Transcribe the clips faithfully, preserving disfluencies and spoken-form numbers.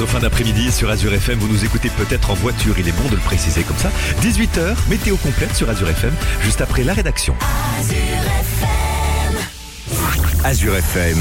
fin d'après-midi sur Azure F M. Vous nous écoutez peut-être en voiture, il est bon de le préciser comme ça. dix-huit heures, météo complète sur Azure F M, juste après la rédaction. Azure F M. Azure F M.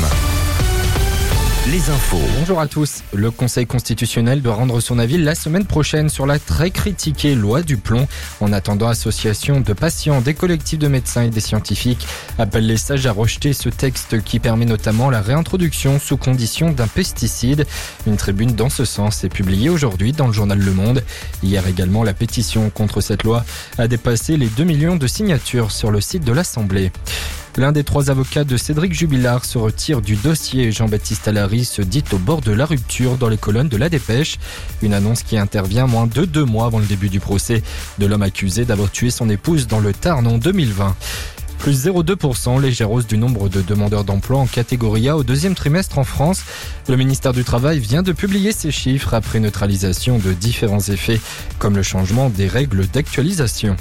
Les infos. Bonjour à tous. Le Conseil constitutionnel doit rendre son avis la semaine prochaine sur la très critiquée loi du plomb. En attendant, associations de patients, des collectifs de médecins et des scientifiques appellent les sages à rejeter ce texte qui permet notamment la réintroduction sous condition d'un pesticide. Une tribune dans ce sens est publiée aujourd'hui dans le journal Le Monde. Hier également, la pétition contre cette loi a dépassé les deux millions de signatures sur le site de l'Assemblée. L'un des trois avocats de Cédric Jubilard se retire du dossier. Jean-Baptiste Allary se dit au bord de la rupture dans les colonnes de La Dépêche. Une annonce qui intervient moins de deux mois avant le début du procès de l'homme accusé d'avoir tué son épouse dans le Tarn en deux mille vingt. Plus zéro virgule deux pour cent, légère hausse du nombre de demandeurs d'emploi en catégorie A au deuxième trimestre en France. Le ministère du Travail vient de publier ces chiffres après neutralisation de différents effets, comme le changement des règles d'actualisation.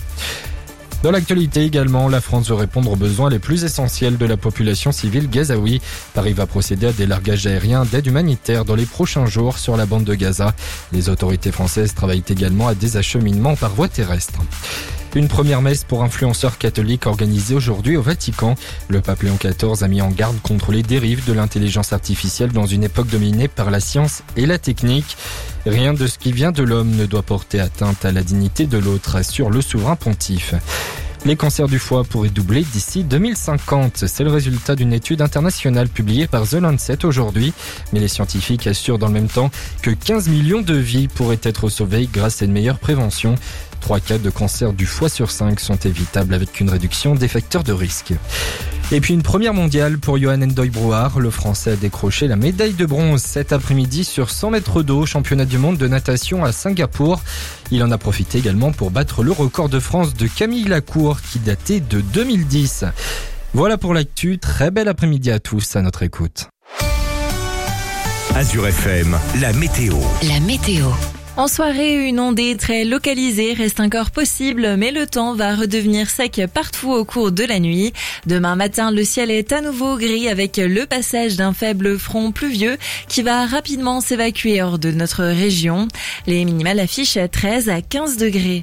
Dans l'actualité également, la France veut répondre aux besoins les plus essentiels de la population civile gazaoui. Paris va procéder à des largages aériens d'aide humanitaire dans les prochains jours sur la bande de Gaza. Les autorités françaises travaillent également à des acheminements par voie terrestre. Une première messe pour influenceurs catholiques organisée aujourd'hui au Vatican. Le pape Léon quatorze a mis en garde contre les dérives de l'intelligence artificielle dans une époque dominée par la science et la technique. Rien de ce qui vient de l'homme ne doit porter atteinte à la dignité de l'autre, assure le souverain pontife. Les cancers du foie pourraient doubler d'ici deux mille cinquante. C'est le résultat d'une étude internationale publiée par The Lancet aujourd'hui. Mais les scientifiques assurent dans le même temps que quinze millions de vies pourraient être sauvées grâce à une meilleure prévention. Trois cas de cancer du foie sur cinq sont évitables avec une réduction des facteurs de risque. Et puis une première mondiale pour Yohann N'Doye-Brouard. Le Français a décroché la médaille de bronze cet après-midi sur cent mètres d'eau, championnat du monde de natation à Singapour. Il en a profité également pour battre le record de France de Camille Lacour qui datait de deux mille dix. Voilà pour l'actu. Très bel après-midi à tous à notre écoute. Azure F M, la météo. La météo. En soirée, une ondée très localisée reste encore possible, mais le temps va redevenir sec partout au cours de la nuit. Demain matin, le ciel est à nouveau gris avec le passage d'un faible front pluvieux qui va rapidement s'évacuer hors de notre région. Les minimales affichent treize à quinze degrés.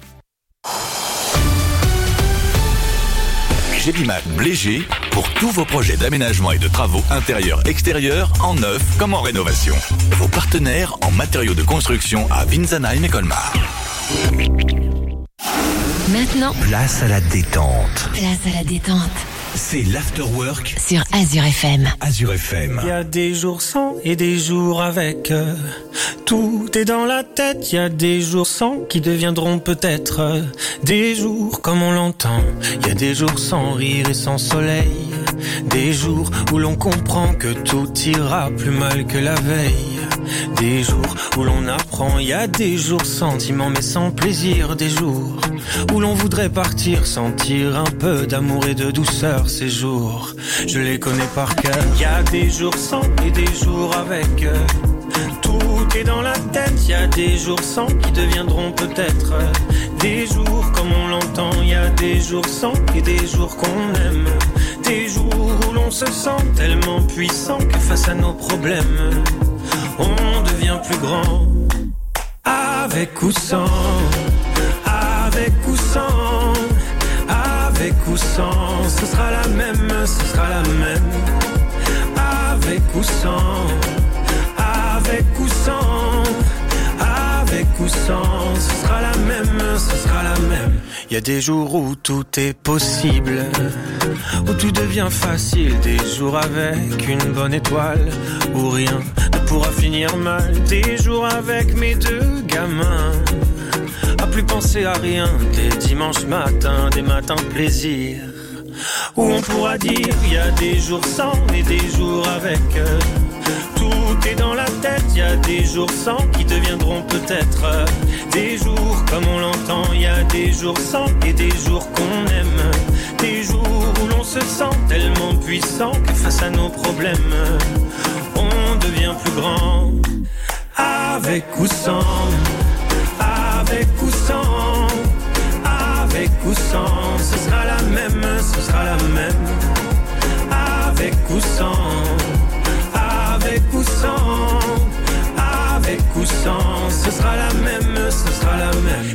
Gélimac Bléger pour tous vos projets d'aménagement et de travaux intérieurs-extérieurs en neuf comme en rénovation. Vos partenaires en matériaux de construction à Winsenheim et Colmar. Maintenant, Place à la détente. place à la détente C'est l'afterwork sur Azure F M. Azure F M. Il y a des jours sans et des jours avec. euh, Tout est dans la tête. Il y a des jours sans qui deviendront peut-être euh, des jours comme on l'entend. Il y a des jours sans rire et sans soleil. Des jours où l'on comprend que tout ira plus mal que la veille. Des jours où l'on apprend. Il y a des jours sentiments mais sans plaisir. Des jours où l'on voudrait partir, sentir un peu d'amour et de douceur. Ces jours, je les connais par cœur. Il y a des jours sans et des jours avec. euh, Tout est dans la tête. Il y a des jours sans qui deviendront peut-être euh, des jours comme on l'entend. Il y a des jours sans et des jours qu'on aime. Des jours où l'on se sent tellement puissant que face à nos problèmes, on devient plus grand. Avec ou sans, avec ou sans, avec ou sans, ce sera la même, ce sera la même. Avec ou sans, avec ou sans, avec ou sans, ce sera la même, ce sera la même. Il y a des jours où tout est possible, où tout devient facile. Des jours avec une bonne étoile, où rien ne pourra finir mal. Des jours avec mes deux gamins, à plus penser à rien. Des dimanches matins, des matins de plaisir, où on pourra dire il y a des jours sans et des jours avec. Tout est dans la tête, il y a des jours sans qui deviendront peut-être des jours comme on l'entend. Il y a des jours sans et des jours qu'on aime. Des jours où l'on se sent tellement puissant que face à nos problèmes, on devient plus grand. Avec ou sans, avec ou sans, avec ou sans, ce sera la même, ce sera la même. Avec ou sans, avec ou sans, avec ou sans.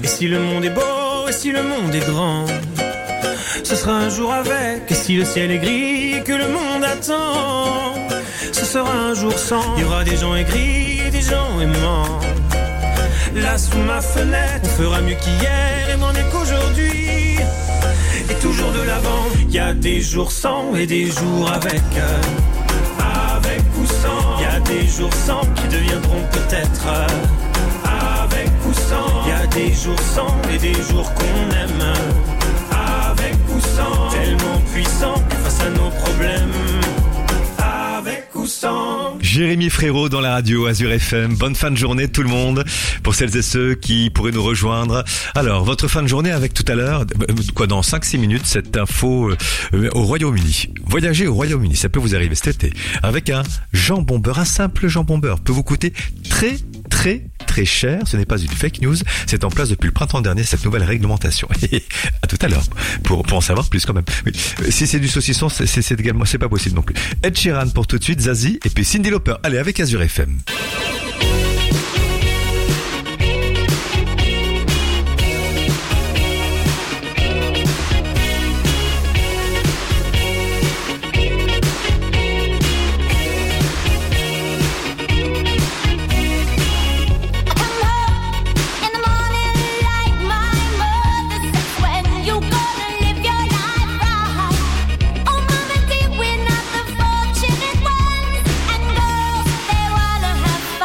si le monde est beau, et si le monde est grand, ce sera un jour avec, et si le ciel est gris, et que le monde attend, ce sera un jour sans. Il y aura des gens aigris, et des gens aimants. Là sous ma fenêtre, on fera mieux qu'hier, et m'en est qu'aujourd'hui, et toujours de l'avant. Il y a des jours sans, et des jours avec, avec ou sans. Il y a des jours sans, qui deviendront peut-être avec ou sans. Il y a des jours sans, et des jours qu'on aime avec ou sans. Tellement puissants que face à nos problèmes, avec ou sans. Jérémy Frérot dans la radio Azure F M. Bonne fin de journée tout le monde. Pour celles et ceux qui pourraient nous rejoindre. Alors, votre fin de journée avec tout à l'heure, quoi, dans cinq six minutes, cette info euh, au Royaume-Uni. Voyager au Royaume-Uni, ça peut vous arriver cet été. Avec un jambon beurre, un simple jambon beurre peut vous coûter très très très cher. Ce n'est pas une fake news. C'est en place depuis le printemps dernier, cette nouvelle réglementation. À tout à l'heure. Pour, pour en savoir plus quand même. Oui. Si c'est du saucisson, c'est, c'est également, c'est pas possible non plus. Ed Sheeran pour tout de suite, Zazie et puis Cyndi Lauper. Allez, avec Azure F M. We're not the fortunate ones, and girls, they wanna have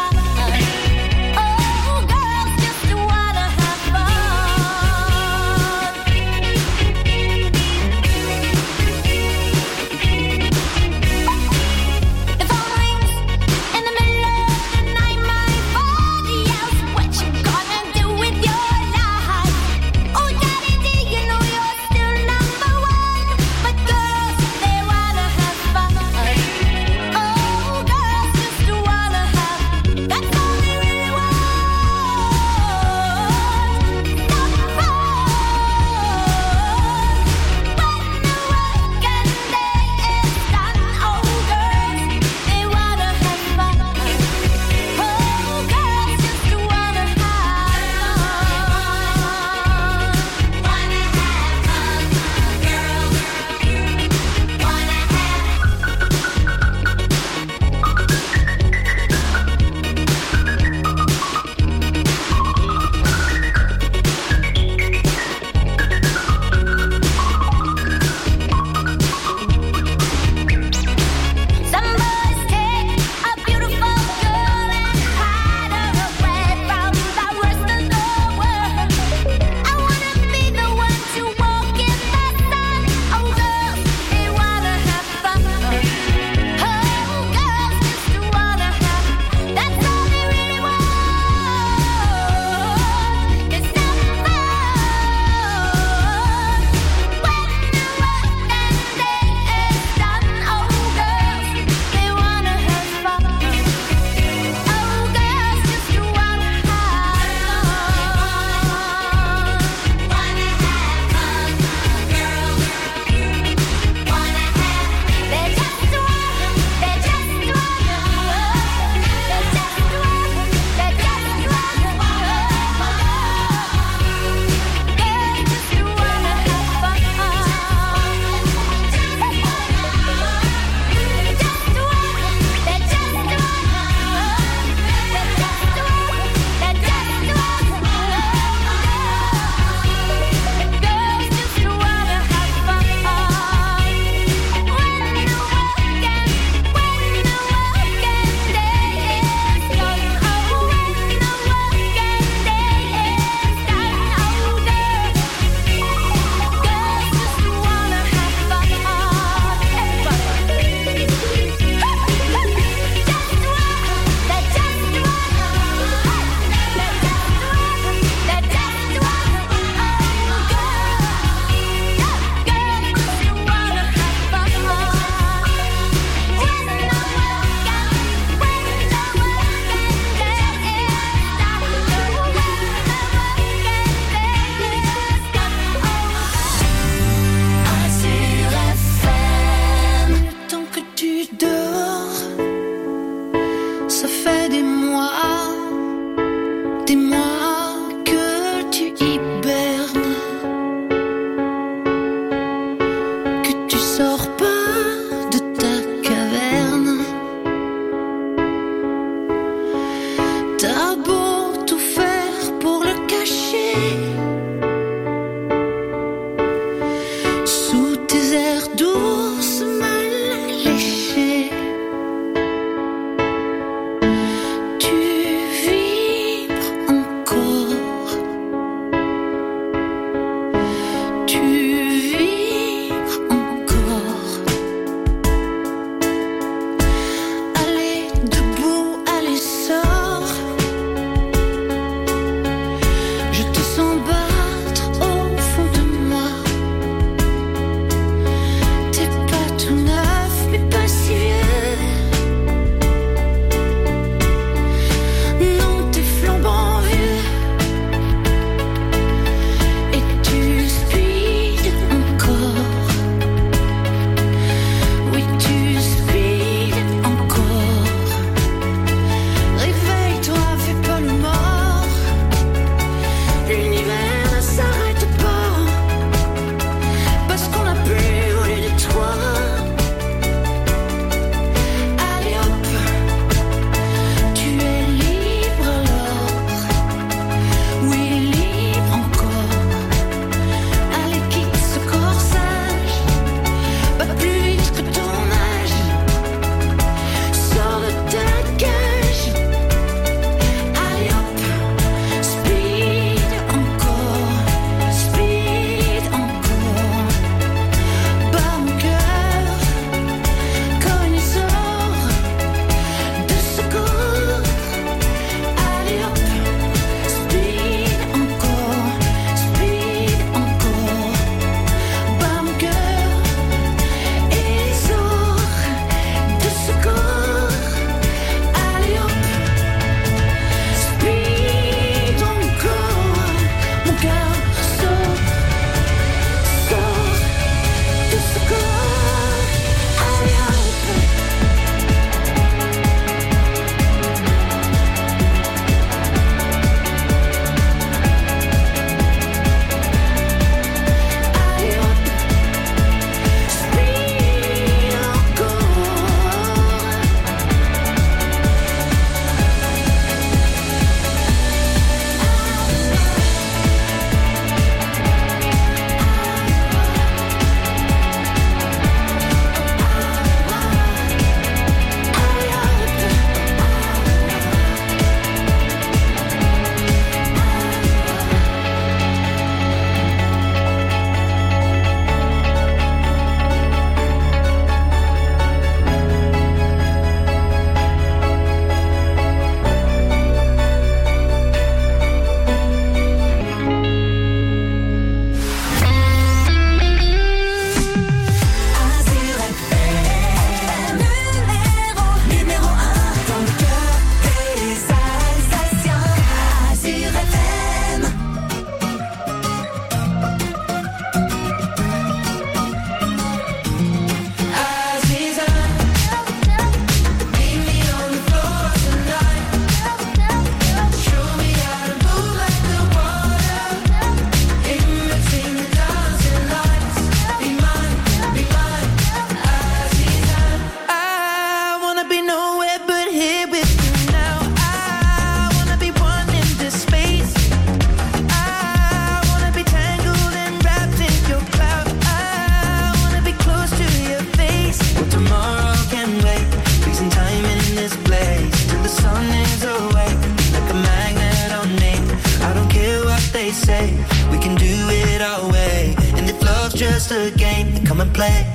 game, then come and play.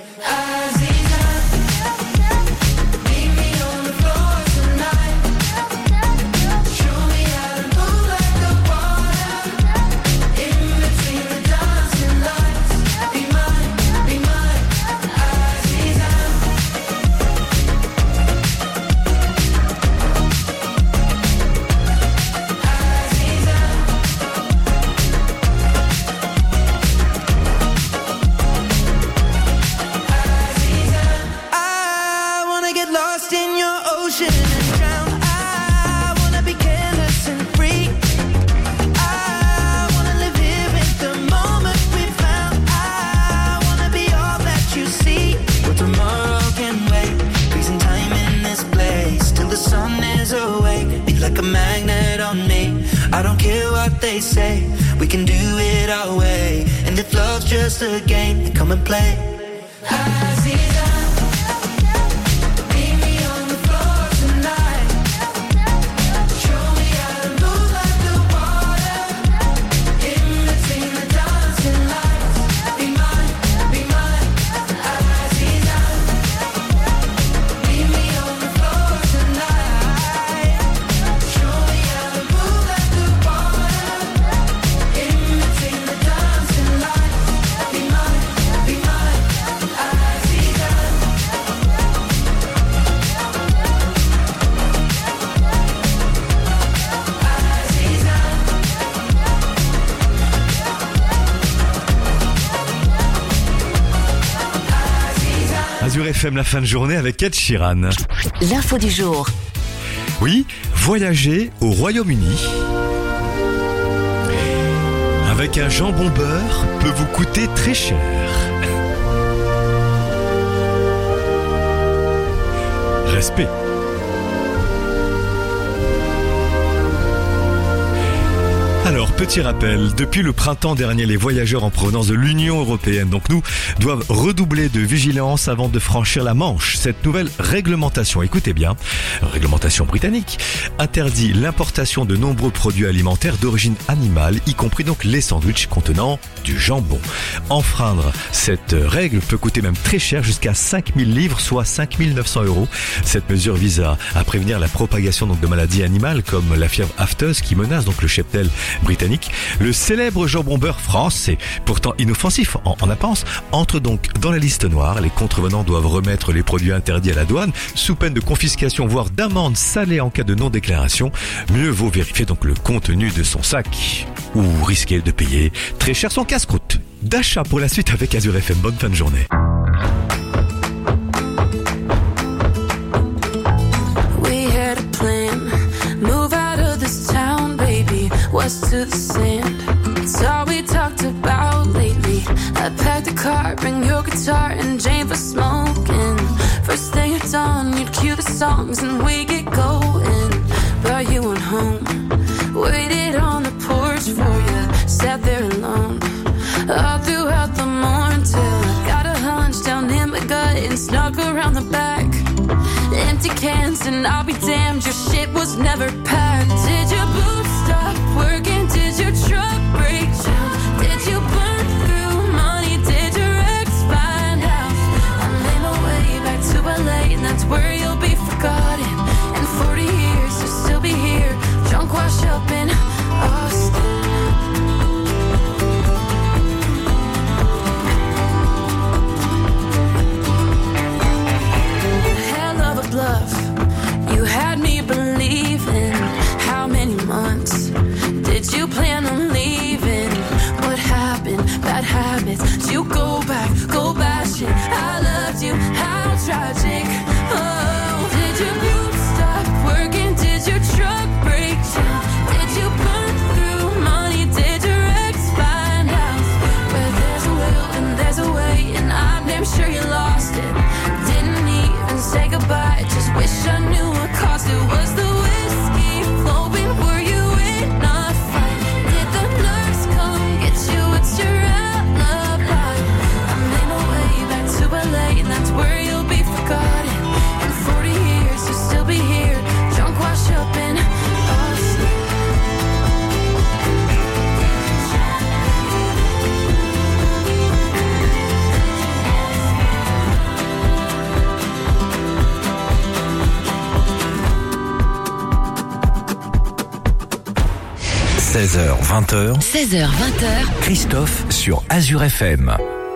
I don't care what they say, we can do it our way. And if love's just a game, then come and play. Azure F M, la fin de journée avec Ed Sheeran. L'info du jour. Oui, voyager au Royaume-Uni avec un jambon beurre peut vous coûter très cher. Respect. Alors, petit rappel, depuis le printemps dernier, les voyageurs en provenance de l'Union européenne, donc nous, doivent redoubler de vigilance avant de franchir la Manche. Cette nouvelle réglementation, écoutez bien, réglementation britannique, interdit l'importation de nombreux produits alimentaires d'origine animale, y compris donc les sandwichs contenant du jambon. Enfreindre cette règle peut coûter même très cher, jusqu'à cinq mille livres, soit cinq mille neuf cents euros. Cette mesure vise à, à prévenir la propagation donc de maladies animales comme la fièvre afteuse qui menace donc le cheptel britannique. Le célèbre jambon beurre français, pourtant inoffensif en, en apparence, entre donc dans la liste noire. Les contrevenants doivent remettre les produits interdits à la douane sous peine de confiscation, voire d'amende salée en cas de non-déclaration. Mieux vaut vérifier donc le contenu de son sac ou risquer de payer très cher son casse-croûte. D'achat pour la suite avec Azure F M. Bonne fin de journée. West to the sand, it's all we talked about lately. I packed a car, bring your guitar and Jane for smoking. First thing at dawn, you'd cue the songs and we get going. Brought you on home, waited on the porch for you, sat there alone all throughout the morning till I got a hunch down in my gut and snuck around the back. Empty cans and I'll be damned, your shit was never packed. Did your boots stop working? Did your truck break down? Did you burn through money? Did your ex find out? I made my way back to L A and that's where you'll be forgotten. In forty years you'll still be here, drunk wash up in Austin. Bluff, you had me believing. How many months did you seize heures vingt heures. seize heures vingt heures. Christophe sur Azure F M.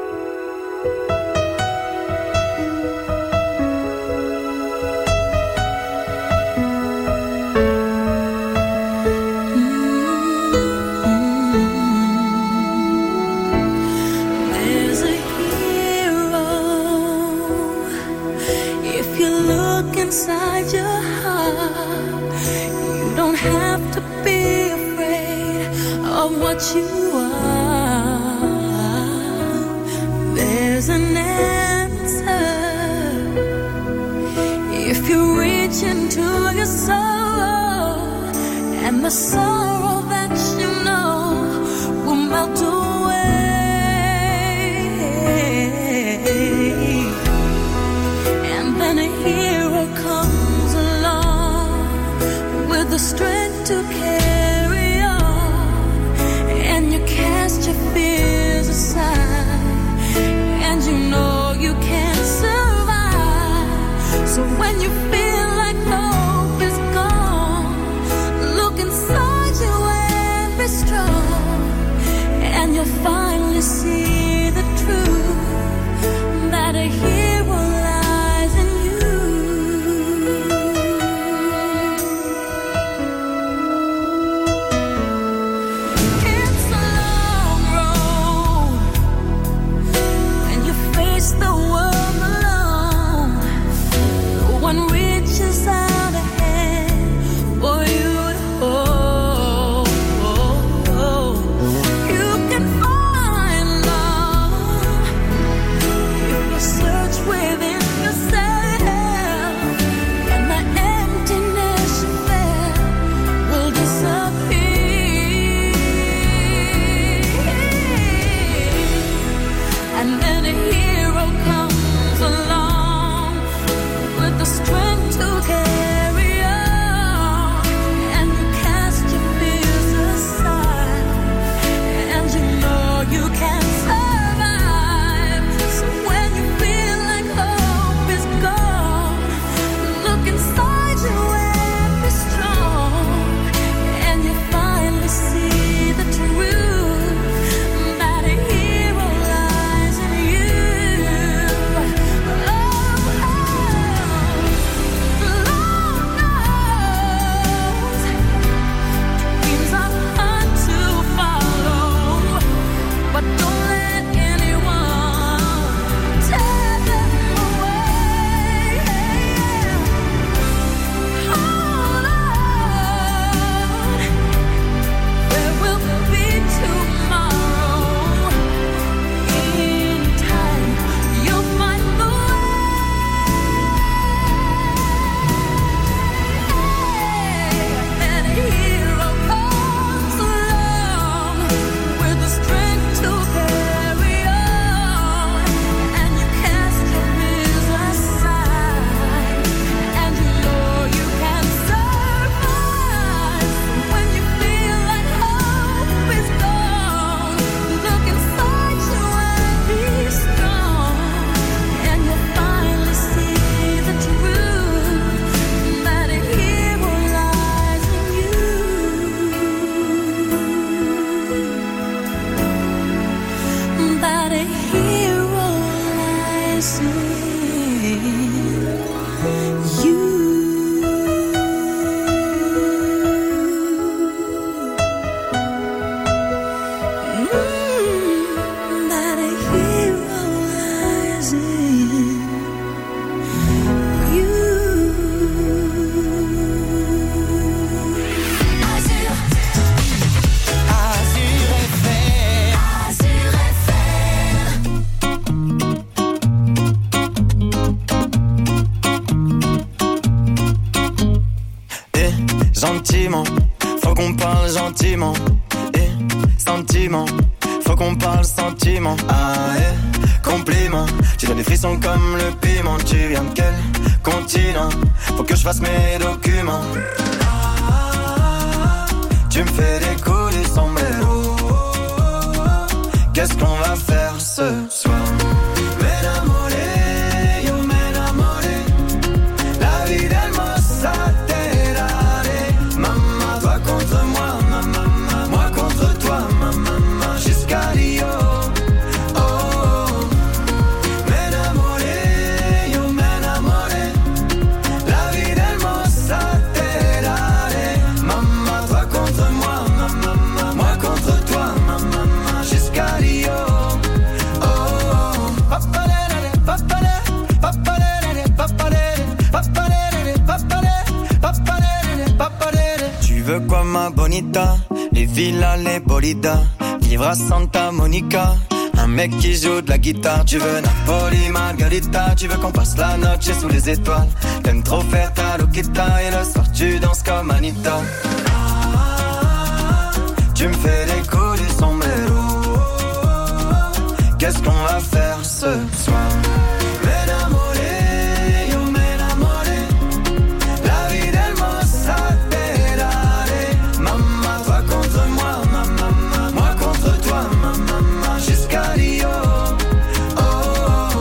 Gentiment, faut qu'on parle gentiment. Et sentiment, faut qu'on parle sentiment. Ah et compliment, tu donnes des frissons comme le piment. Tu viens de quel continent? Faut que je fasse mes documents. Tu me fais des coups du sombrero. Qu'est-ce qu'on va faire ce soir? ma bonita, les villas, les bolidas, vivre à Santa Monica. Un mec qui joue de la guitare, tu veux Napoli, Margarita, tu veux qu'on passe la noche sous les étoiles. T'aimes trop faire ta loquita et le soir tu danses comme Anita. Tu me fais les coups du sombrero. Qu'est-ce qu'on va faire ce soir? M'enamoré, yo m'enamoré. La vie d'Hermosa te daré. Maman, toi contre moi, maman, moi contre toi, maman, jusqu'à Rio. Oh, oh.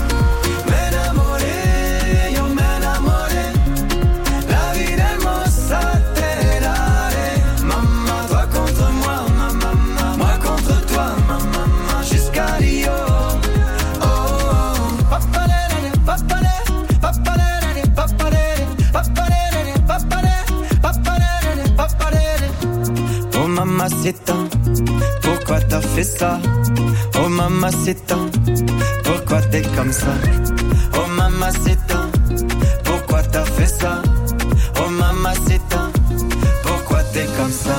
M'enamoré, yo m'enamoré. La vie d'Hermosa te daré. Maman, toi contre moi, maman, moi contre toi, maman, jusqu'à Rio. Oh, oh. Papalere, papalere, papalere, papalere, papalere, papalere, papalere, papalere. Oh mamacita, pourquoi t'as fait ça? Oh mamacita, pourquoi t'es comme ça? Oh mamacita, pourquoi t'as fait ça? Oh mamacita, pourquoi t'es comme ça?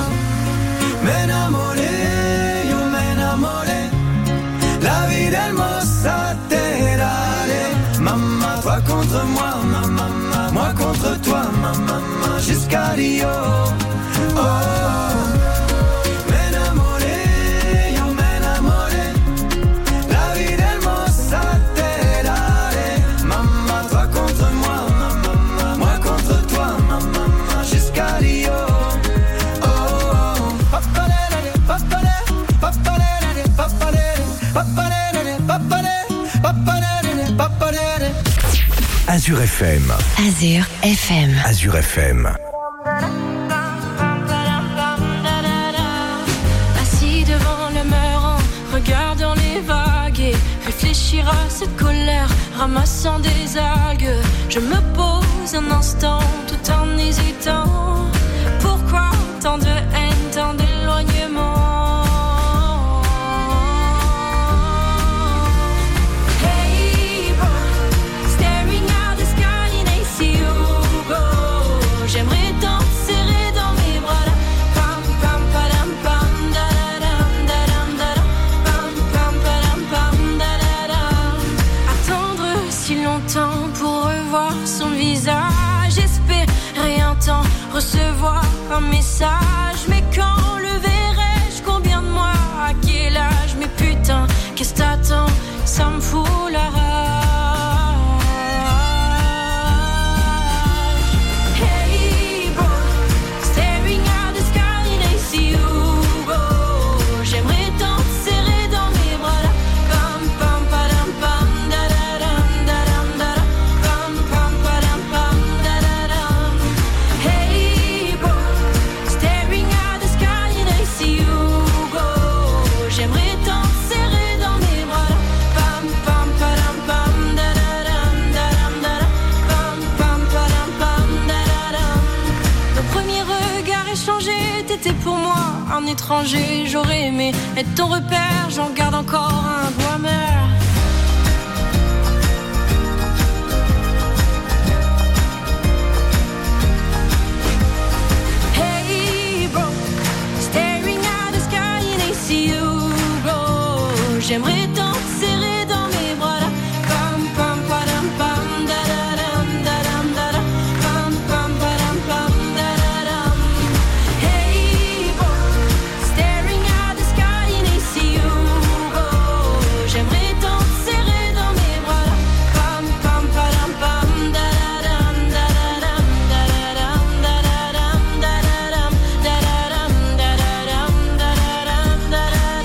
M'enamoré, yo m'enamoré. La vie d'Hermosa te daré. Maman, toi contre moi, maman, moi contre toi, maman, jusqu'à Rio. Oh, oh. M'enamoré, yo m'enamoré. La vie d'Hermosa te daré. Maman, toi contre moi, maman, moi contre toi, maman, jusqu'à Rio. Oh, oh. Papalere, papalere, papalere, papalere, papalere, papalere, papalere, papalere. Azure F M. Azure F M. Azure F M. Assis devant le mur en regardant les vagues et réfléchir à cette colère, ramassant des algues. Je me pose un instant tout en hésitant. Pourquoi tant de haine, tant d'éloignement? Hey bro, staring at the sky and I see you go. J'aimerais t'en serrer dans mes bras là. Pam pam padam pam da da dam da dam da dam. Pam pam padam pam da da dam. Attendre si longtemps pour revoir son visage, espérer un temps recevoir un message. Mais quand le verrai-je? Combien de mois? À quel âge? Mais putain, qu'est-ce que t'attends? Ça me fout la rage. Hey bro, staring at the sky and I see you go. J'aimerais t'en serrer dans mes bras là. Pam pam padam pam da da dam da dam da dam. Pam pam padam pam da da dam. Hey bro, staring at the sky and I see you go. J'aimerais t'en serrer dans mes bras là. Pam pam padam pam da da dam da dam da dam. Pam pam padam pam da da dam. Nos premiers regards échangés, t'étais pour moi un étranger. J'aurais aimé être ton repère, j'en garde encore un goût amer. Hey bro, staring at the sky and I see you go. J'aimerais t'en serrer dans mes bras là. Pam pam padam pam da da dam da dam da dam. Pam pam padam pam da da dam. Hey bro, staring at the sky and I see you go. J'aimerais t'en serrer dans mes bras là. Pam pam padam pam da da dam da da dam da da dam da da dam da da dam da da dam da da dam da da dam da da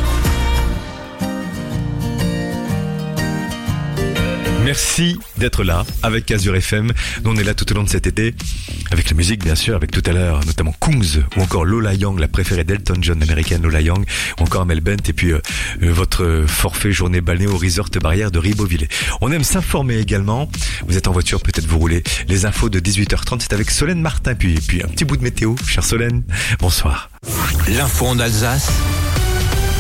dam. Merci d'être là avec Azure F M. Nous on est là tout au long de cet été avec la musique bien sûr, avec tout à l'heure notamment Kungs ou encore Lola Young, la préférée d'Elton John, l'américaine Lola Young, ou encore Mel Bent et puis euh, euh, votre forfait journée balnéo au resort barrière de Ribeauvillé. On aime s'informer également. Vous êtes en voiture, peut-être vous roulez. Les infos de dix-huit heures trente, c'est avec Solène Martin puis puis un petit bout de météo, chère Solène. Bonsoir. L'info en Alsace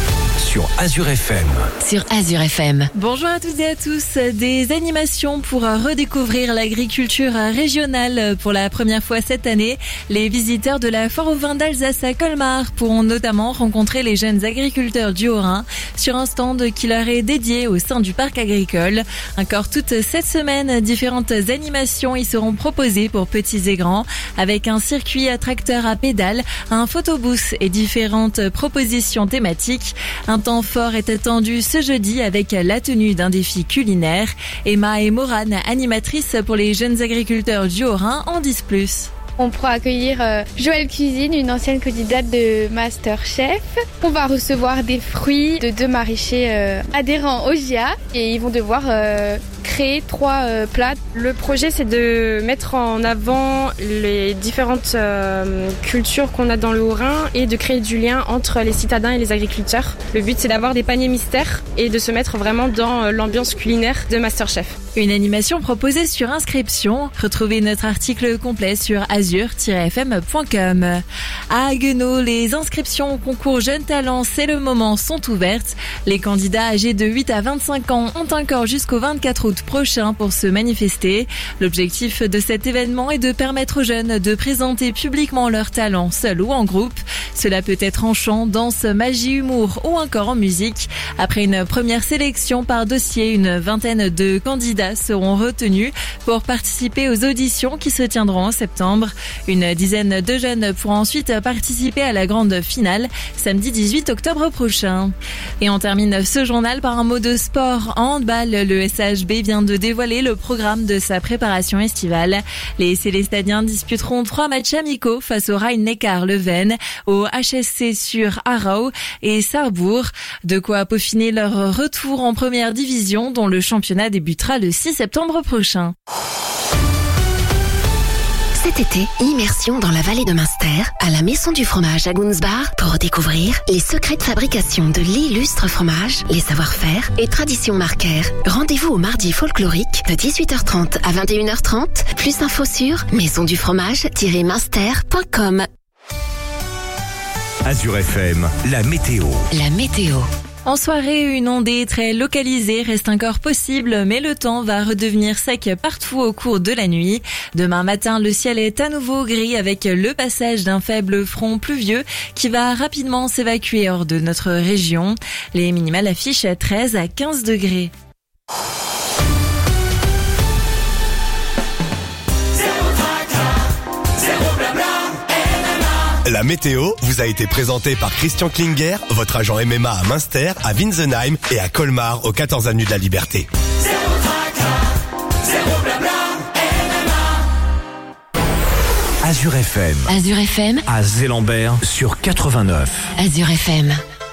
sur Azure F M. Sur Azure F M. Bonjour à toutes et à tous. Des animations pour redécouvrir l'agriculture régionale pour la première fois cette année. Les visiteurs de la foire au vin d'Alsace à Colmar pourront notamment rencontrer les jeunes agriculteurs du Haut-Rhin sur un stand qui leur est dédié au sein du parc agricole. Encore toute cette semaine, différentes animations y seront proposées pour petits et grands, avec un circuit à tracteur à pédales, un photobooth et différentes propositions thématiques. Un temps fort est attendu ce jeudi avec la tenue d'un défi culinaire. Emma et Morane, animatrices pour les jeunes agriculteurs du Haut-Rhin, en disent plus. On pourra accueillir euh, Joëlle Cuisine, une ancienne candidate de Masterchef. On va recevoir des fruits de deux maraîchers euh, adhérents au J A et ils vont devoir euh, créer trois euh, plats. Le projet, c'est de mettre en avant les différentes euh, cultures qu'on a dans le Haut-Rhin et de créer du lien entre les citadins et les agriculteurs. Le but, c'est d'avoir des paniers mystères et de se mettre vraiment dans euh, l'ambiance culinaire de Masterchef. Une animation proposée sur inscription. Retrouvez notre article complet sur azure tiret f m point com. À Haguenau, les inscriptions au concours Jeunes Talents, c'est le moment, sont ouvertes. Les candidats âgés de huit à vingt-cinq ans ont encore jusqu'au vingt-quatre août prochain pour se manifester. L'objectif de cet événement est de permettre aux jeunes de présenter publiquement leurs talents, seuls ou en groupe. Cela peut être en chant, danse, magie, humour ou encore en musique. Après une première sélection par dossier, une vingtaine de candidats seront retenus pour participer aux auditions qui se tiendront en septembre. Une dizaine de jeunes pourront ensuite participer à la grande finale samedi dix-huit octobre prochain. Et on termine ce journal par un mot de sport. En handball, le S H B vient de dévoiler le programme de sa préparation estivale. Les Célestadiens disputeront trois matchs amicaux face au Rhein-Neckar Leuven, au H S C sur Aarau et Sarrebourg. De quoi peaufiner leur retour en première division, dont le championnat débutera le six septembre prochain. Cet été, immersion dans la vallée de Münster, à la Maison du Fromage à Gunsbach, pour découvrir les secrets de fabrication de l'illustre fromage, les savoir-faire et traditions marquaires. Rendez-vous au mardi folklorique de dix-huit heures trente à vingt et une heures trente. Plus d'infos sur maison du fromage tiret münster point com. Azure F M, la météo. La météo. En soirée, une ondée très localisée reste encore possible, mais le temps va redevenir sec partout au cours de la nuit. Demain matin, le ciel est à nouveau gris avec le passage d'un faible front pluvieux qui va rapidement s'évacuer hors de notre région. Les minimales affichent treize à quinze degrés. La météo vous a été présentée par Christian Klinger, votre agent M M A à Münster, à Winsenheim et à Colmar, au quatorze avenue de la Liberté. Azure F M. Azure F M. À Zélambert sur quatre-vingt-neuf. Azure F M.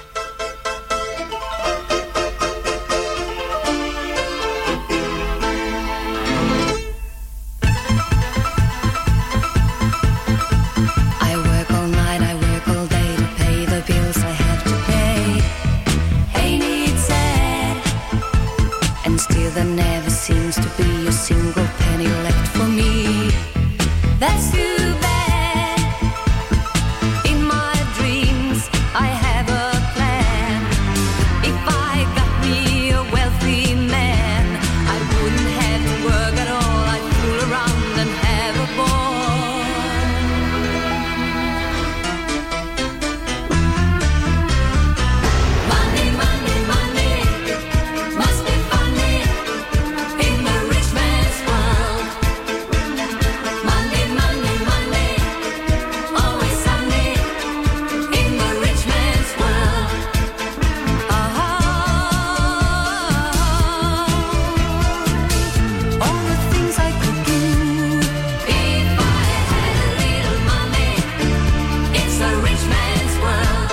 There never seems to be a single penny left for me. That's too bad. In my dreams, I have a plan. If I got me a wealthy man, I wouldn't have to work at all. I'd fool around and have a ball. Money, money, money, must be funny. In the rich man's world, money, money, money, always sunny. In the rich man's world, ah, all the things I could do if I had a little money. It's a rich man's world.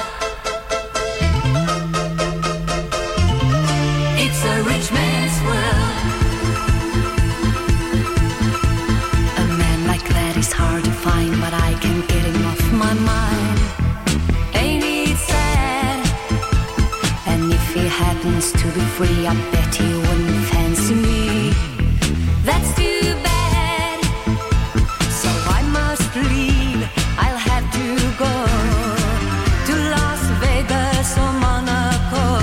It's a rich man's world. A man like that is hard to find, but I can't get him off my mind. Ain't it sad? And if he happens to be free, I bet he wouldn't fancy me. That's too bad. So I must leave. I'll have to go to Las Vegas or Monaco.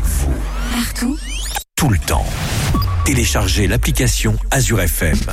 avec vous. Partout. Tout le temps. Téléchargez l'application Azure F M.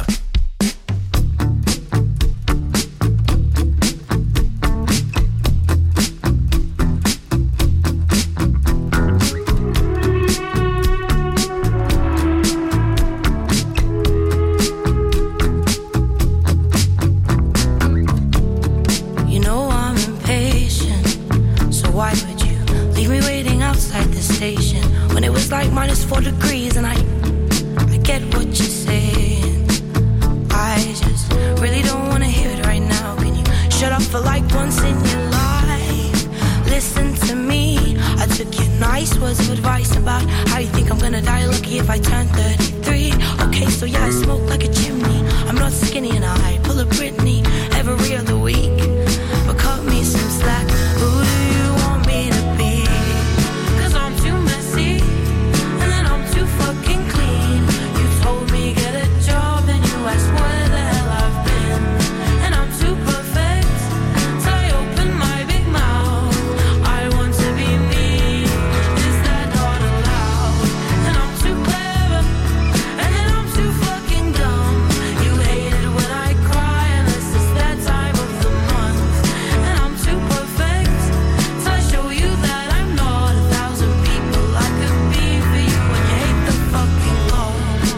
Like minus four degrees and I I get what you're saying. I just really don't want to hear it right now. Can you shut up for like once in your life? Listen to me. I took your nice words of advice about how you think I'm gonna die lucky if I turn thirty-three. Okay, so yeah, I smoke like a chimney. I'm not skinny and I pull a Britney every other week. But cut me some slack. Who do you want me to be? Cause I'm too messy. Fucking clean. You told me get a job, then you asked where the hell I've been. And I'm too perfect, so I open my big mouth. I want to be me. Is that not allowed? And I'm too clever, and then I'm too fucking dumb. You hate it when I cry, unless it's that time of the month. And I'm too perfect, so I show you that I'm not a thousand people I could be for you. When you hate the fucking law.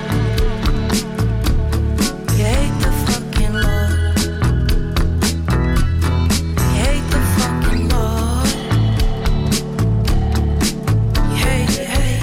You hate the fucking law. You hate the fucking law. You hate, you hate.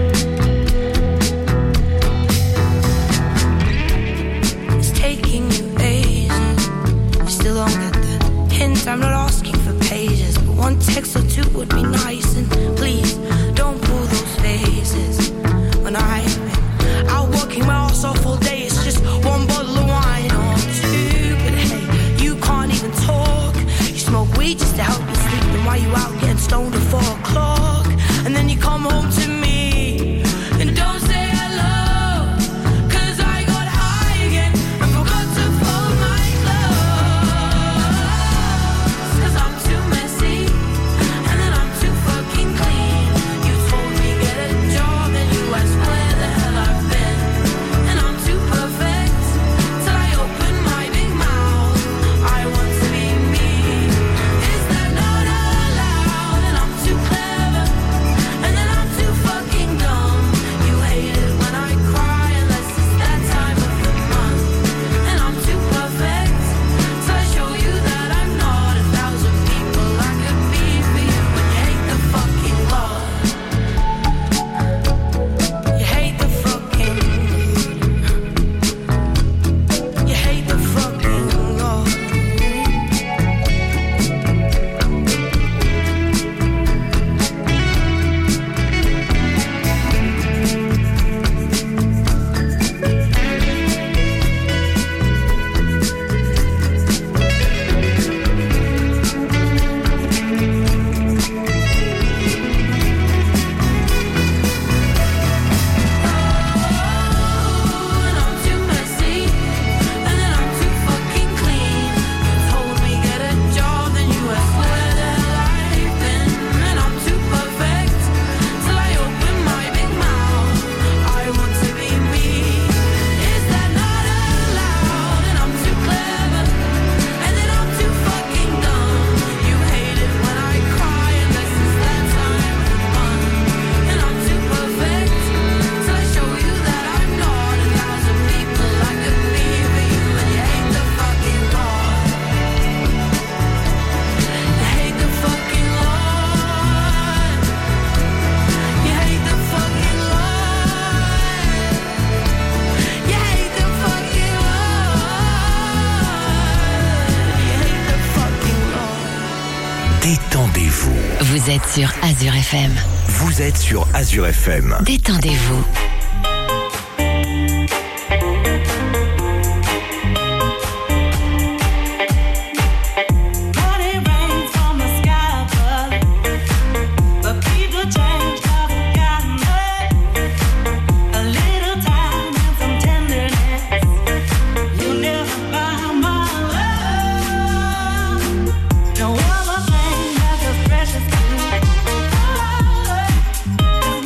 It's taking you ages. You still don't get the hint. I'm not asking for pages, but one text or two would be nice. And please don't pull those faces. When I've been out working my ass off all day, it's just one bottle of wine or two. But hey, you can't even talk. You smoke weed just to help you sleep. Then why you out getting stoned at four o'clock? And then you come home to me and don't say hello. Cause I got high again and forgot to fold my clothes. Cause I'm too messy and then I'm too fucking clean. You told me get a job and you asked where the hell I've been. And I'm too perfect till I open my big mouth. I want to be me. Is that not allowed? And I'm too clever, and then I'm too fucking dumb. You hate it when I cry, unless it's that time of the month. And I'm too perfect, so I show you that I'm not a thousand people I could be for you. When you hate the fucking law. You hate the fucking. You hate the fucking law. And I'm too messy, and then I'm too fucking clean. You told me get a job, then you asked where the hell I've been. And I'm too perfect till I open my big mouth. I want to be me. Is that not allowed? And I'm too clever, and then I'm too fucking dumb. You hate it when I cry, unless it's that time of the month. And I'm too perfect till I show you that I'm not a thousand people I could be for you. And you hate the fucking law. You hate the fucking law. You hate the fucking law. You hate the fucking law. You hate the fucking law. Détendez-vous. Vous êtes sur Azure F M. Vous êtes sur Azure F M. Détendez-vous. Money rains from the sky above, but people change, haven't gotten up. A little time and some tenderness, you never buy my love. No other thing that's as precious to me. There's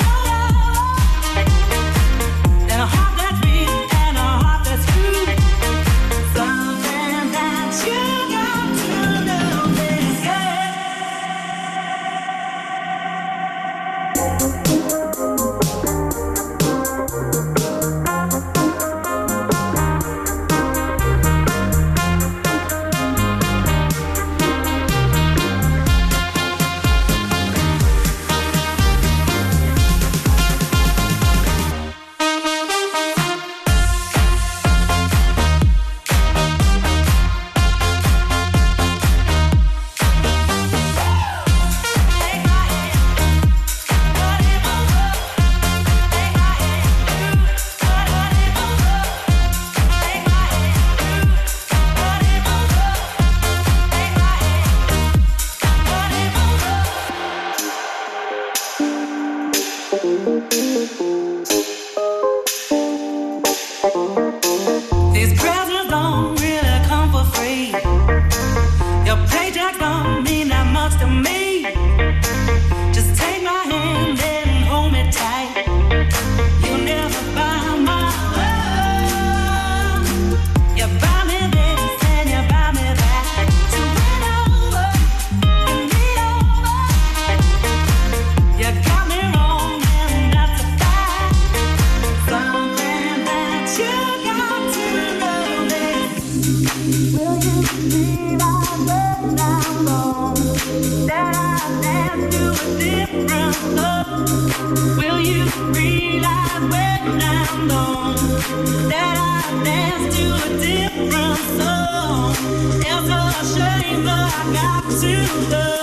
These presents don't really come for free. Your paycheck don't mean that much to me. Just take my hand and hold me tight. You'll never buy my love. You buy me this and you buy me that. So win over, win me over. You got me wrong and that's a fact. Something that you got to know is, will you be my love now long? That I dance to a different song. Will you realize when I'm gone that I dance to a different song? It's a shame, but I got to know.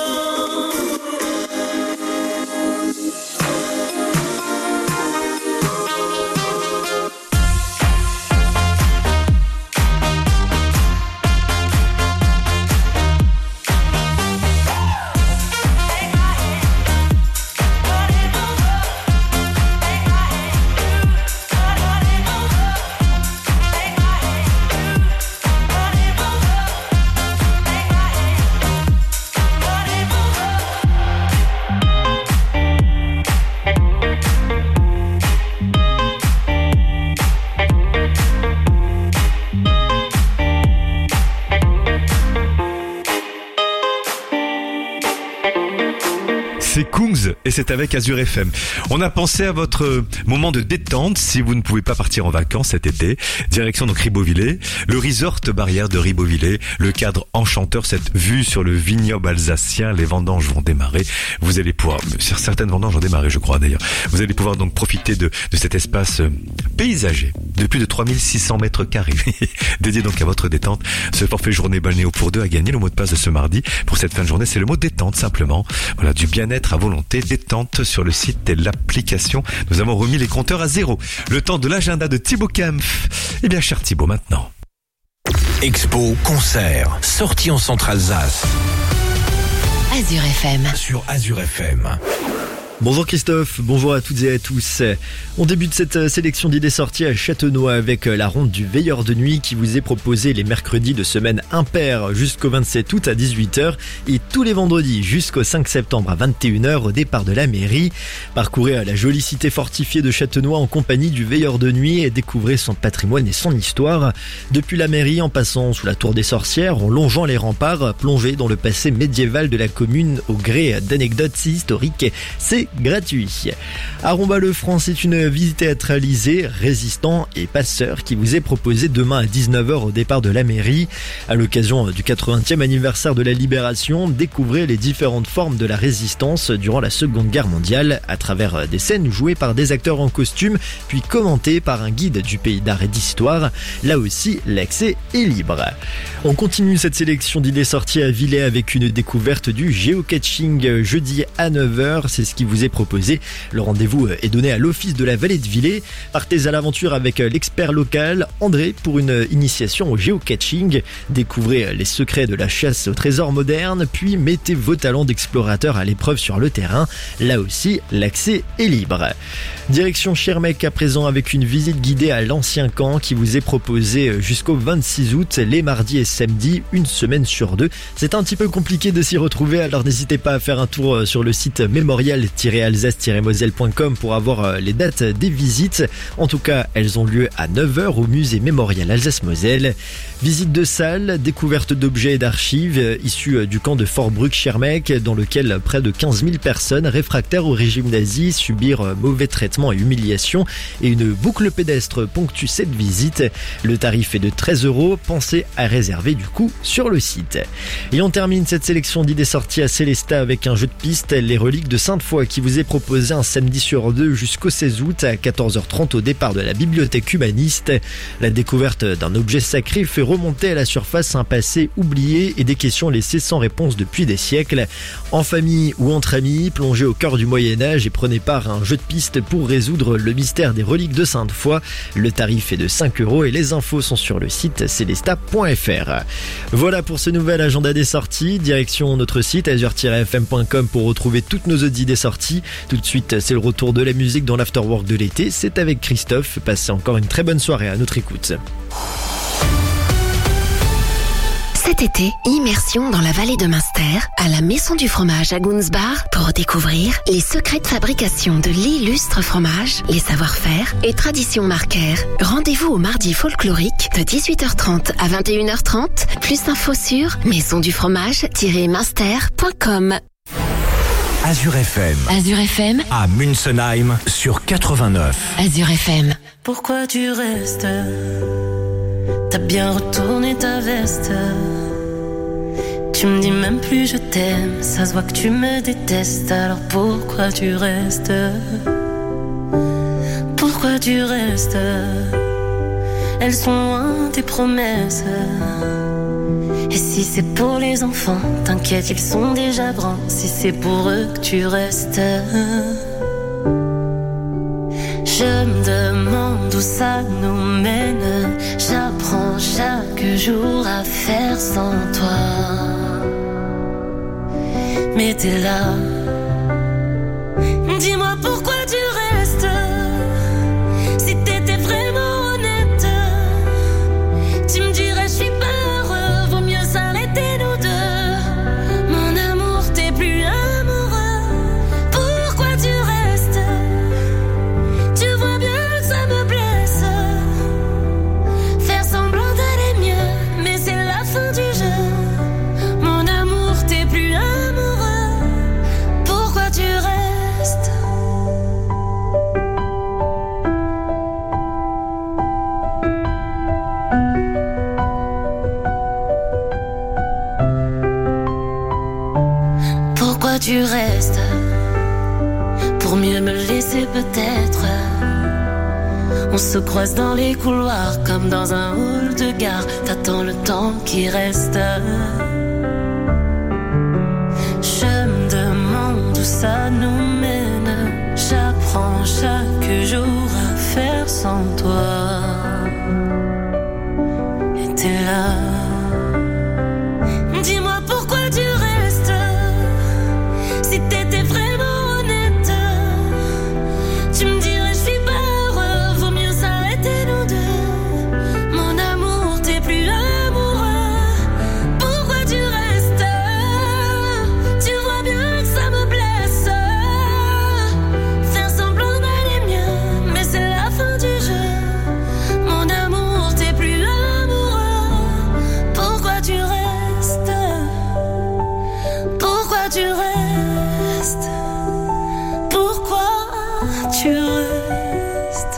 C'est Kungs et c'est avec Azure F M. On a pensé à votre moment de détente si vous ne pouvez pas partir en vacances cet été. Direction donc Ribeauvillé, le resort barrière de Ribeauvillé, le cadre enchanteur, cette vue sur le vignoble alsacien. Les vendanges vont démarrer. Vous allez pouvoir, sur certaines vendanges ont démarré je crois d'ailleurs, vous allez pouvoir donc profiter de, de cet espace paysager de plus de trois mille six cents mètres carrés dédié donc à votre détente. Ce forfait journée balnéo pour deux a gagné. Le mot de passe de ce mardi pour cette fin de journée, c'est le mot détente simplement. Voilà, du bien-être à volonté, détente sur le site et l'application. Nous avons remis les compteurs à zéro. Le temps de l'agenda de Thibaut Kempf. Eh bien, cher Thibaut, maintenant. Expo, concert, sortie en Centre-Alsace. Azure F M. Sur Azure F M. Bonjour Christophe, bonjour à toutes et à tous. On débute cette sélection d'idées sorties à Châtenois avec la ronde du veilleur de nuit qui vous est proposée les mercredis de semaine impaire jusqu'au vingt-sept août à dix-huit heures et tous les vendredis jusqu'au cinq septembre à vingt et une heures au départ de la mairie. Parcourez la jolie cité fortifiée de Châtenois en compagnie du veilleur de nuit et découvrez son patrimoine et son histoire. Depuis la mairie en passant sous la tour des sorcières, en longeant les remparts, plongez dans le passé médiéval de la commune au gré d'anecdotes historiques. C'est gratuit. À Romba-le-Franc, c'est une visite théâtralisée, résistant et passeur qui vous est proposée demain à dix-neuf heures au départ de la mairie. À l'occasion du quatre-vingtième anniversaire de la Libération, découvrez les différentes formes de la résistance durant la Seconde Guerre mondiale à travers des scènes jouées par des acteurs en costume puis commentées par un guide du pays d'art et d'histoire. Là aussi, l'accès est libre. On continue cette sélection d'idées sorties à Villers avec une découverte du géocaching jeudi à neuf heures. C'est ce qui vous est proposé. Le rendez-vous est donné à l'office de la vallée de Villers. Partez à l'aventure avec l'expert local André pour une initiation au géocaching. Découvrez les secrets de la chasse au trésor moderne, puis mettez vos talents d'explorateur à l'épreuve sur le terrain. Là aussi, l'accès est libre. Direction Schirmeck à présent avec une visite guidée à l'ancien camp qui vous est proposée jusqu'au vingt-six août, les mardis et samedis, une semaine sur deux. C'est un petit peu compliqué de s'y retrouver, alors n'hésitez pas à faire un tour sur le site mémorial alsace tiret moselle point com pour avoir les dates des visites. En tout cas, elles ont lieu à neuf heures au musée mémorial Alsace-Moselle. Visite de salle, découverte d'objets et d'archives issus du camp de Fort-Bruck-Schirmeck dans lequel près de quinze mille personnes réfractaires au régime nazi subirent mauvais traitements et humiliations et une boucle pédestre ponctue cette visite. Le tarif est de treize euros. Pensez à réserver du coup sur le site. Et on termine cette sélection d'idées sorties à Célestat avec un jeu de piste, les reliques de Sainte-Foy qui vous est proposé un samedi sur deux jusqu'au seize août à quatorze heures trente au départ de la bibliothèque humaniste. La découverte d'un objet sacré fait remonter à la surface un passé oublié et des questions laissées sans réponse depuis des siècles. En famille ou entre amis, plongez au cœur du Moyen-Âge et prenez part à un jeu de piste pour résoudre le mystère des reliques de Sainte-Foy. Le tarif est de cinq euros et les infos sont sur le site célestat point f r. Voilà pour ce nouvel agenda des sorties. Direction notre site azure tiret f m point com pour retrouver toutes nos autres idées sorties. sorti. Tout de suite, c'est le retour de la musique dans l'afterwork de l'été. C'est avec Christophe. Passez encore une très bonne soirée à notre écoute. Cet été, immersion dans la vallée de Münster, à la Maison du Fromage à Gunsbach, pour découvrir les secrets de fabrication de l'illustre fromage, les savoir-faire et traditions marquaires. Rendez-vous au mardi folklorique de dix-huit heures trente à vingt et une heures trente. Plus d'infos sur maison du fromage tiret münster point com. Azure F M. Azure F M À Münzenheim sur quatre-vingt-neuf. Azure F M. Pourquoi tu restes? T'as bien retourné ta veste. Tu me dis même plus je t'aime. Ça se voit que tu me détestes. Alors pourquoi tu restes? Pourquoi tu restes? Elles sont loin tes promesses. Et si c'est pour les enfants, t'inquiète, ils sont déjà grands. Si c'est pour eux que tu restes, je me demande où ça nous mène. J'apprends chaque jour à faire sans toi. Mais t'es là. Dis-moi pourquoi tu restes. Si t'étais vraiment honnête, tu me dirais je suis pas heureux. Vaut mieux s'arrêter nous deux. Mon amour, t'es plus amoureux. Pourquoi tu restes? Tu vois bien que ça me blesse. Faire semblant d'aller mieux, mais c'est la fin du jeu. Mon amour, t'es plus amoureux. Pourquoi tu restes? Pourquoi tu restes? Pour mieux me laisser peut-être. On se croise dans les couloirs comme dans un hall de gare. T'attends le temps qui reste. Je me demande où ça nous mène. J'apprends chaque jour à faire sans toi. Et t'es là. Dis-moi pourquoi tu restes. Si t'étais vraiment honnête, tu me dirais je suis pas heureux. Vaut mieux s'arrêter nous deux. Mon amour, t'es plus amoureux. Pourquoi tu restes? Tu vois bien que ça me blesse. Faire semblant d'aller mieux, mais c'est la fin du jeu. Mon amour, t'es plus amoureux. Pourquoi tu restes? Pourquoi tu restes? Pourquoi tu restes?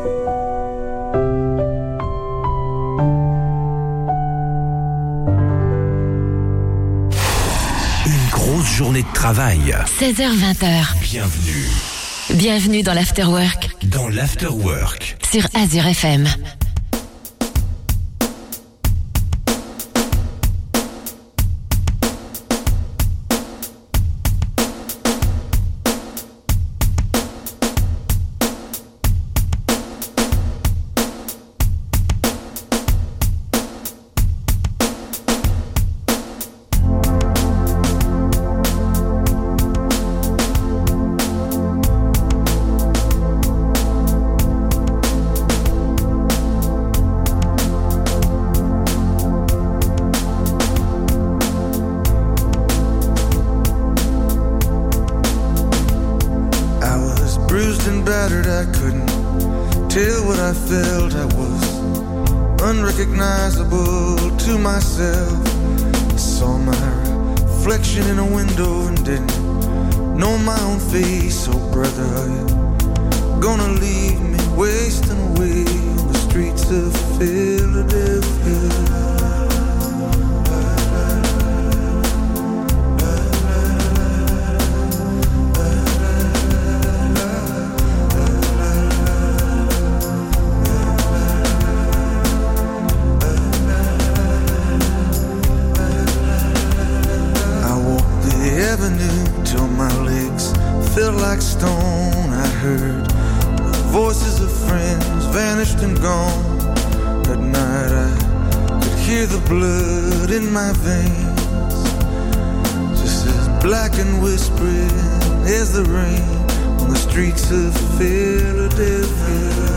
Une grosse journée de travail. seize heures vingt. Bienvenue Bienvenue dans l'Afterwork dans l'Afterwork. sur Azure F M. bruised and battered, I couldn't tell what I felt. I was unrecognizable to myself. I saw my reflection in a window and didn't know my own face. Oh brother, are you gonna leave me wasting away on the streets of Philadelphia? Till my legs felt like stone. I heard the voices of friends vanished and gone. At night I could hear the blood in my veins, just as black and whispering as the rain on the streets of Philadelphia.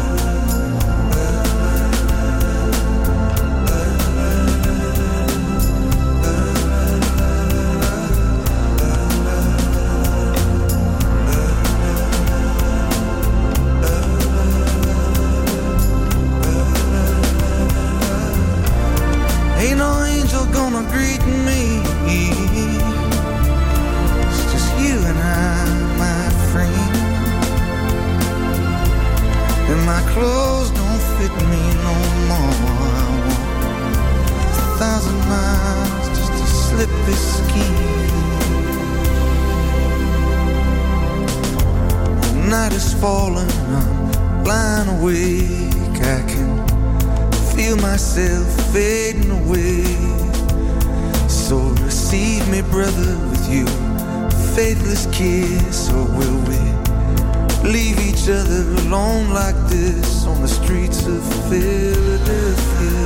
Ain't no angel gonna greet me. It's just you and I, my friend. And my clothes don't fit me no more. I walk a thousand miles just to slip this skin. The night is falling, I'm blind awake. I can feel myself fading away. So receive me, brother, with you faithless kiss. Or will we leave each other alone like this on the streets of Philadelphia?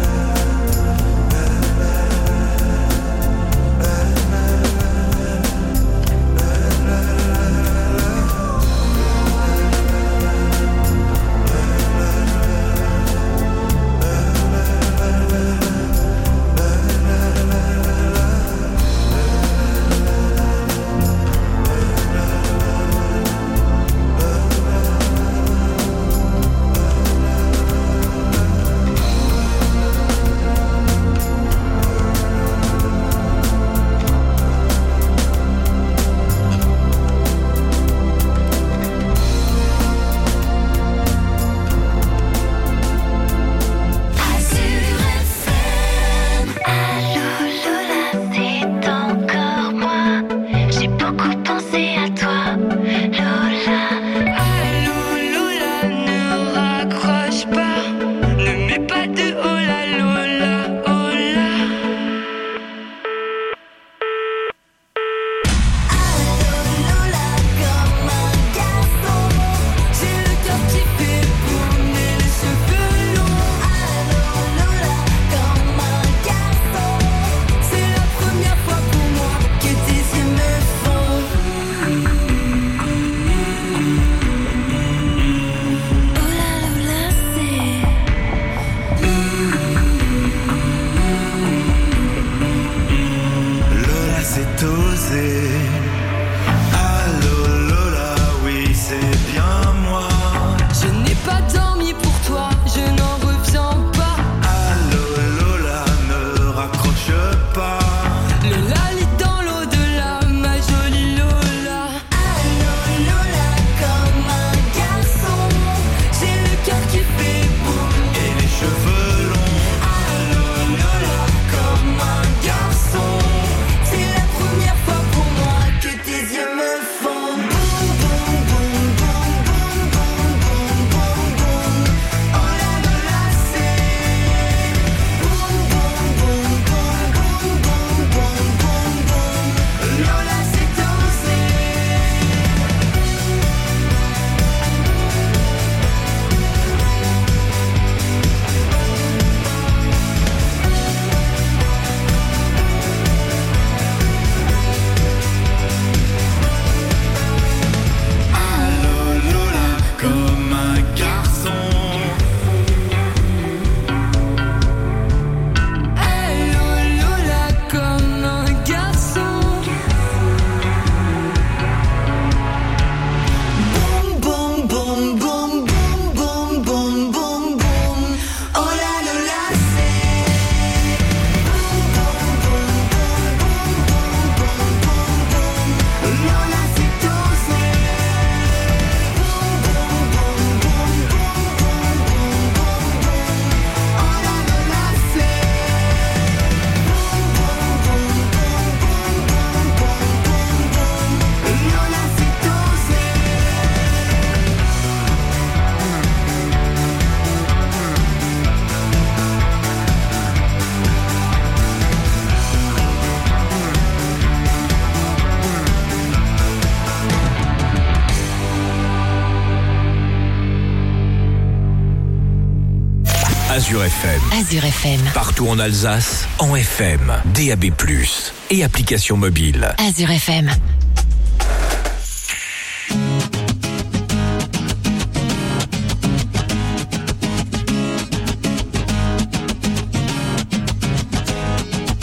Azure F M. Azure F M. Partout en Alsace, en F M, D A B plus, et application mobile. Azure F M.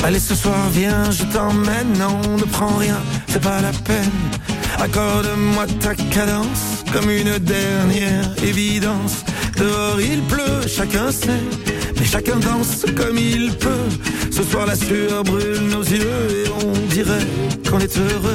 Allez ce soir viens je t'emmène. Non ne prends rien, c'est pas la peine. Accorde-moi ta cadence comme une dernière évidence. Dehors il pleut, chacun sait, mais chacun danse comme il peut. Ce soir la sueur brûle nos yeux et on dirait qu'on est heureux.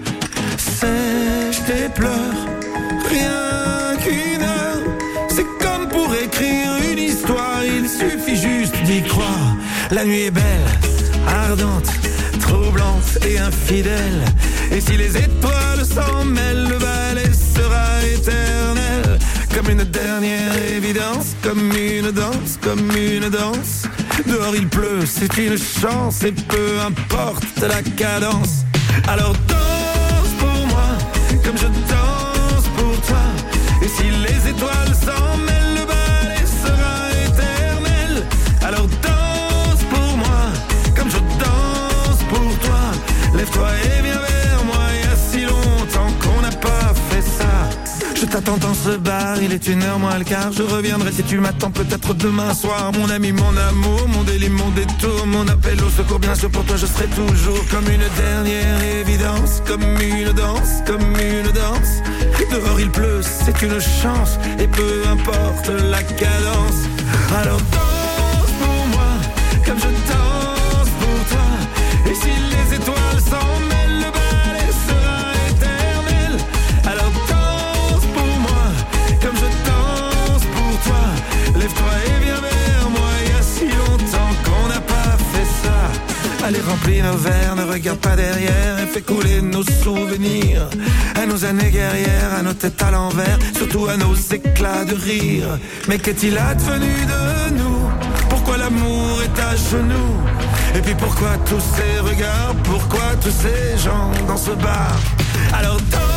Sèche tes pleurs, rien qu'une heure. C'est comme pour écrire une histoire, il suffit juste d'y croire. La nuit est belle, ardente, troublante et infidèle. Et si les étoiles s'en mêlent, le ballet sera éternel. Comme une dernière évidence, comme une danse, comme une danse. Dehors il pleut, c'est une chance, et peu importe la cadence. Alors danse pour moi, comme je danse pour toi. Et si les étoiles s'en mêlent, le ballet sera éternel. Alors danse pour moi, comme je danse pour toi. Lève-toi et viens vers moi, il y a si longtemps qu'on n'a pas fait ça. Je t'attends dans ce bar, il est une heure moins le quart. Je reviendrai si tu m'attends peut-être demain soir. Mon ami, mon amour, mon délit, mon détour, mon appel au secours, bien sûr pour toi je serai toujours. Comme une dernière évidence, comme une danse, comme une danse. Dehors il pleut, c'est une chance, et peu importe la cadence. Alors danse pour moi, comme je danse pour toi. Et si les étoiles s'en mêlent, le ballet sera éternel. Alors danse pour moi, comme je danse pour toi. Lève-toi et viens vers moi, il y a si longtemps qu'on n'a pas fait ça. Allez remplis nos verres, ne regarde pas derrière et fais couler nos souvenirs. À nos années guerrières, à nos têtes à l'envers, surtout à nos éclats de rire. Mais qu'est-il advenu de nous? Pourquoi l'amour est à genoux? Et puis pourquoi tous ces regards? Pourquoi tous ces gens dans ce bar? Alors danse